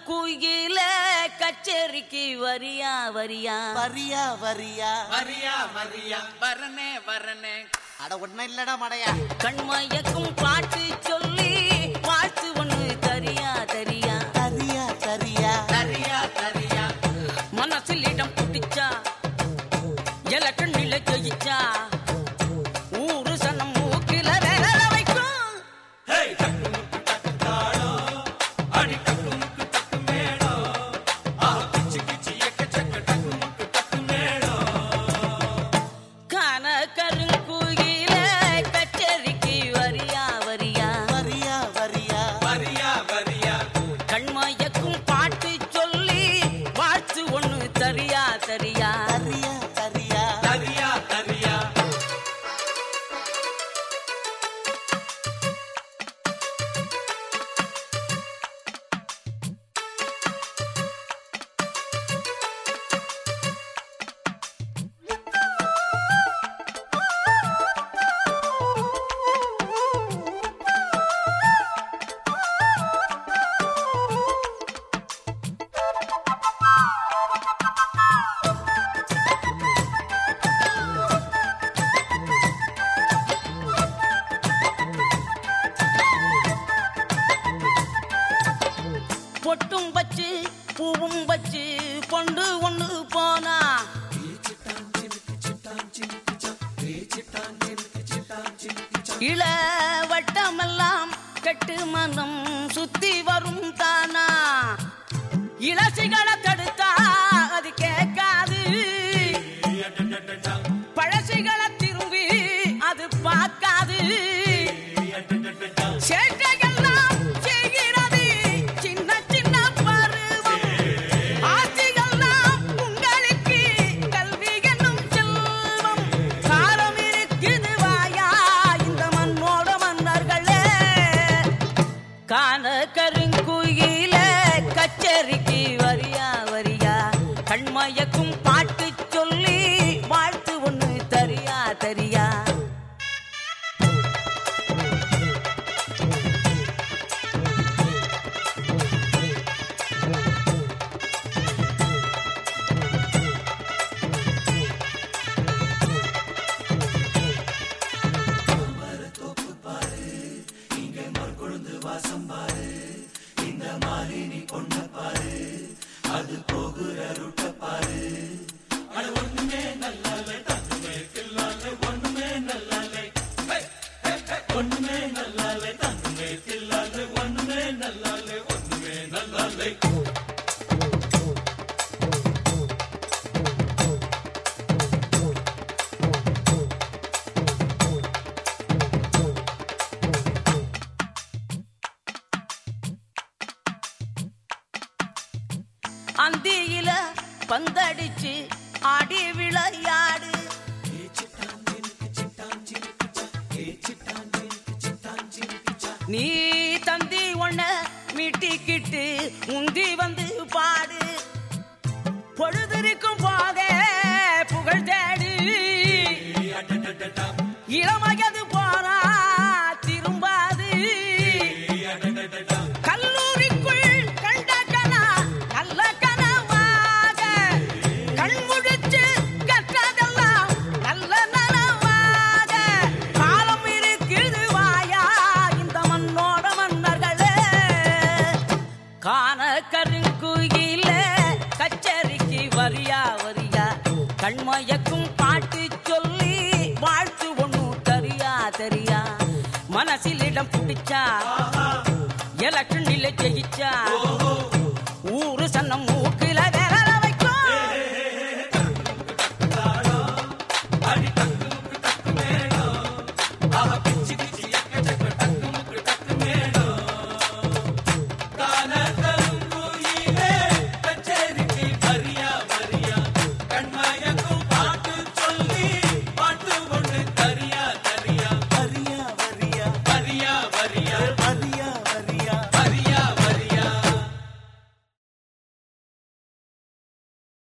கருங்குயில கச்சேரிக்கு வரியா வரியா வரியா வரியா வரியா வரியா வரனே வரனே அட ஒன்னும் இல்லடா மடையா. கண்மயக்கும் பாட்டு சொல்லி வாழ்த்து ஒண்ணு தரியா தரியா தரியா தரியா தரியா தரியா மனசில் இடம் பிடிச்சா எலக்ஷன் நிலை ஜெயிச்சா ஊரு சனம் மூக்கில வேலை வைக்கும். கான கருங்குயில கச்சேரிக்கு வரியா வரியா வரியா வரியா வரியா வரியா கண்மயக்கும் பாட்டு சொல்லி வாழ்த்து ஒண்ணு தரியா தரியா தரியா தரியா தரியா தரியா பொட்டும் வச்சு பூவும் வச்சு கொண்டு ஒண்ணு போனா இள வட்டமெல்லாம் கெட்டு மனம் சுத்தி வரும் தானா இளசிகளை தடுத்தா அது கேட்காது பழசிகளை திரும்பி அது பார்க்காது சேட்டையெல்லாம் செய்கிறது சின்ன சின்ன பருவம் ஆட்சிகள்லாம் உங்களுக்கு கல்வி என்னும் செல்வம் காலம் இருக்குது வாயா இந்த மண்ணோட மன்னர்களே கான கருங்குயில கச்சேரிக்கு வரியா வரியா கண்மயக்கும் பாட்டு சொல்லி வாழ்த்து ஒண்ணு தரியா தரியா அந்தியில பந்தடிச்சு ஆடி விளையாடு நீ தந்தி ஒண்ண மீட்டிக்கிட்டு உந்தி வந்து பாடு பொழுதிருக்கும் போதே புகழ் தேடு இளமயது போனா திரும்பாது கல்லூரிக்குள் கண்ட கனா நல்ல கனவாக கண் முடிச்சு கற்றதெல்லாம் நல்ல நனவாக காலம் இருக்குது வாயா இந்த மண்ணோட மன்னர்களே கான கருங்குயில கச்சேரிக்கு வரியா வரியா கண்மயக்கும் பாட்டு சொல்லி வாழ்த்து ஒண்ணு தரியா தரியா மனசில் இடம் பிடிச்சா எலக்ஷன் நிலை ஜெயிச்சா ஊரு சன்னம்